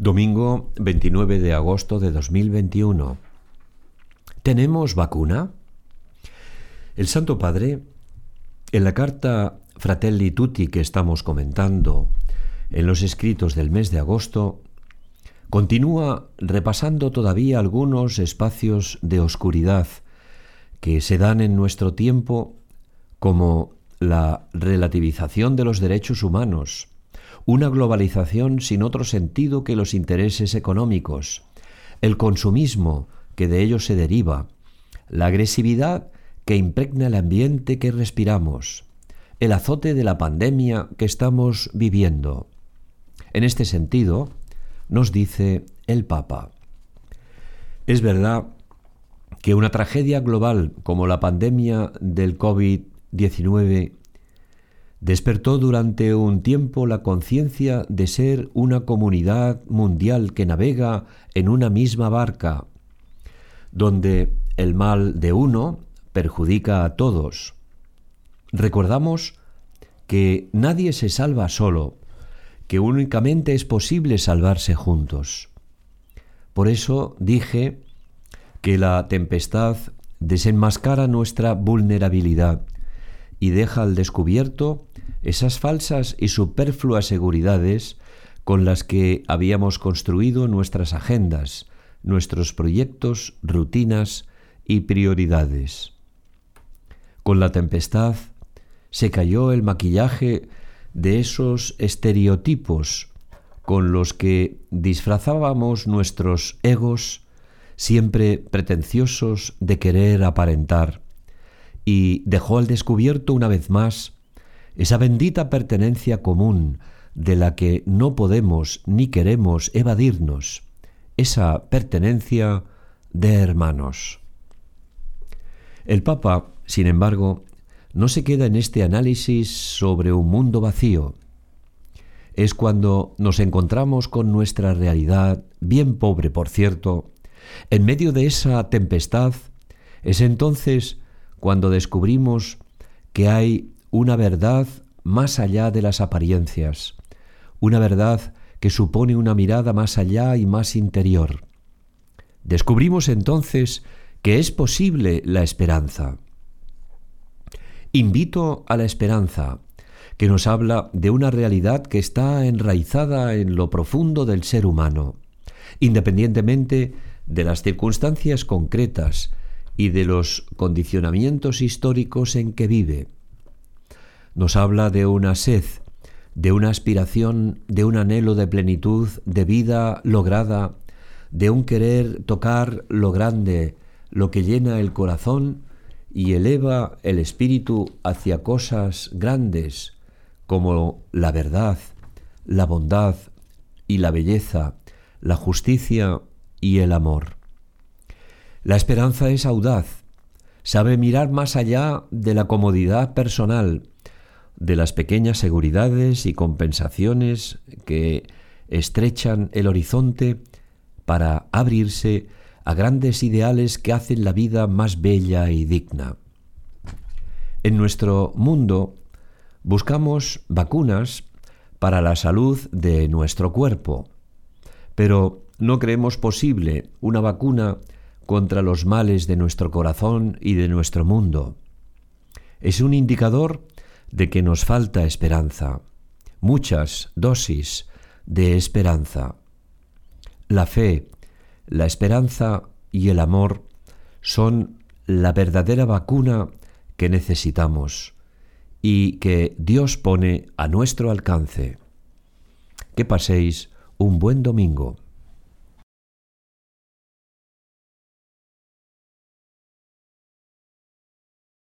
Domingo 29 de agosto de 2021. ¿Tenemos vacuna? El Santo Padre, en la carta Fratelli Tutti que estamos comentando en los escritos del mes de agosto, continúa repasando todavía algunos espacios de oscuridad que se dan en nuestro tiempo, como la relativización de los derechos humanos, una globalización sin otro sentido que los intereses económicos, el consumismo que de ello se deriva, la agresividad que impregna el ambiente que respiramos, el azote de la pandemia que estamos viviendo. En este sentido, nos dice el Papa: es verdad que una tragedia global como la pandemia del COVID-19 despertó durante un tiempo la conciencia de ser una comunidad mundial que navega en una misma barca, donde el mal de uno perjudica a todos. Recordamos que nadie se salva solo, que únicamente es posible salvarse juntos. Por eso dije que la tempestad desenmascara nuestra vulnerabilidad y deja al descubierto esas falsas y superfluas seguridades con las que habíamos construido nuestras agendas, nuestros proyectos, rutinas y prioridades. Con la tempestad se cayó el maquillaje de esos estereotipos con los que disfrazábamos nuestros egos, siempre pretenciosos de querer aparentar, y dejó al descubierto una vez más esa bendita pertenencia común de la que no podemos ni queremos evadirnos, esa pertenencia de hermanos. El Papa, sin embargo, no se queda en este análisis sobre un mundo vacío. Es cuando nos encontramos con nuestra realidad, bien pobre por cierto, en medio de esa tempestad, es entonces cuando descubrimos que hay una verdad más allá de las apariencias, una verdad que supone una mirada más allá y más interior. Descubrimos entonces que es posible la esperanza. Invito a la esperanza, que nos habla de una realidad que está enraizada en lo profundo del ser humano, independientemente de las circunstancias concretas y de los condicionamientos históricos en que vive. Nos habla de una sed, de una aspiración, de un anhelo de plenitud, de vida lograda, de un querer tocar lo grande, lo que llena el corazón y eleva el espíritu hacia cosas grandes, como la verdad, la bondad y la belleza, la justicia y el amor. La esperanza es audaz, sabe mirar más allá de la comodidad personal, de las pequeñas seguridades y compensaciones que estrechan el horizonte para abrirse a grandes ideales que hacen la vida más bella y digna. En nuestro mundo buscamos vacunas para la salud de nuestro cuerpo, pero no creemos posible una vacuna contra los males de nuestro corazón y de nuestro mundo. Es un indicador de que nos falta esperanza, muchas dosis de esperanza. La fe, la esperanza y el amor son la verdadera vacuna que necesitamos y que Dios pone a nuestro alcance. Que paséis un buen domingo.